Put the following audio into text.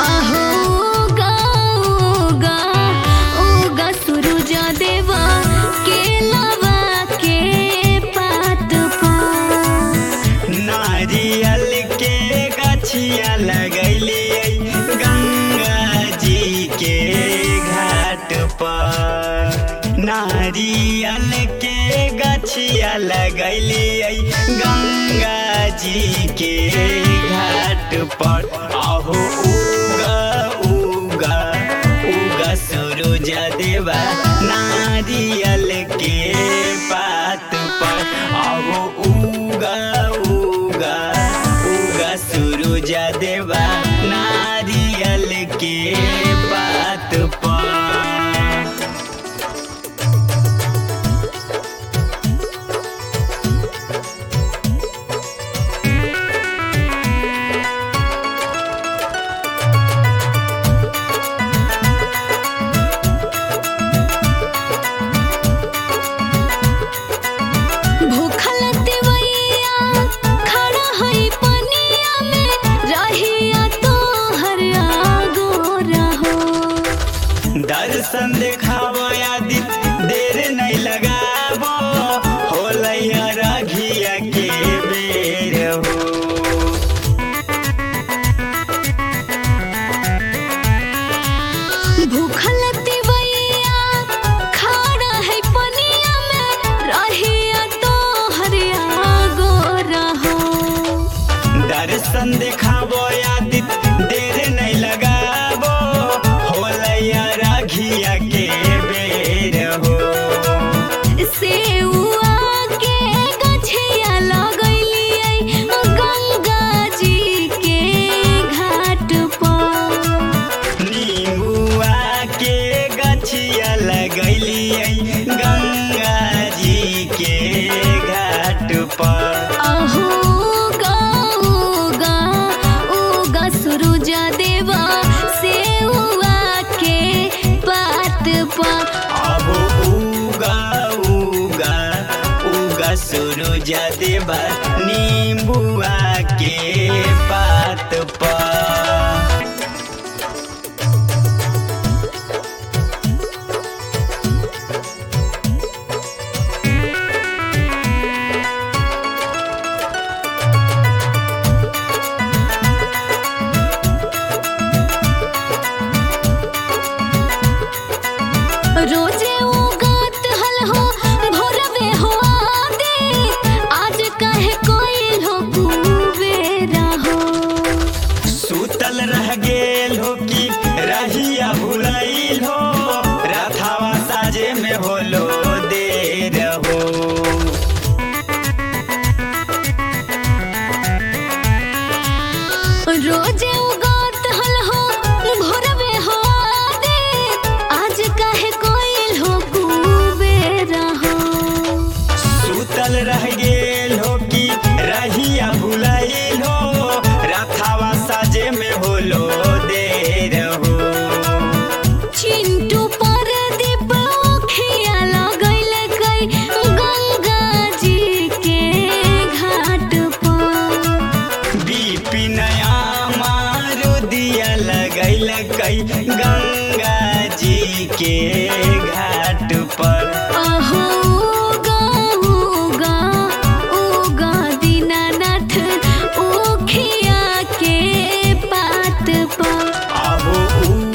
लगैली गंगा जी के घाट पर। नारियल के गछिया लगैली गंगा जी के घाट पर। आहो उगा उगा उगा सूरज देवा नारियल के पात पर। आहो उगा उगा उगा सूरज देवा नारियल के पात पर। दर्शन देखाबो यदि देर नहीं लगाबो होलैया रघिया के बेर हो। भूखल तिवैया खाड़ा है पनिया में रहिया तो हरिया गोरा हो। दर्शन देखाबो यदि देर नहीं लगाबो होलैया रघिया के बेर हो। सेउआ के गछिया लगैली गंगा जी के घाट पर। नींबुआ के गछिया लगैली गंगा जी के घाट पर। आहो उगा उगा उगा सूरज देवा सेउआ के पात पर। आहो उगा उगा उगा सूरज देवा नींबुआ के पात पर। रोजे उगत हल हो भोरवे हो आदे आज काहे कोई हो कुबेरा हो। सुतल रह गेल हो कि रहिया भुलैल हो राधावा साजे में होलो देर हो। रोजे उगत हल हो भोरवे हो आदे आज काहे कोई हो कुबेरा हो। सुतल रह गेल हो कि रहिया भुलैल हो राधावा साजे में होलो देर हो। चिंटू पर दीप ओखिया लगैल कई गंगा जी के घाट पर। बिपिन मारुदिया लगैल कई गंगा जी के घाट पर। आहो उगा उगा उगा दीनानाथ ओखिया के पात पर। आहो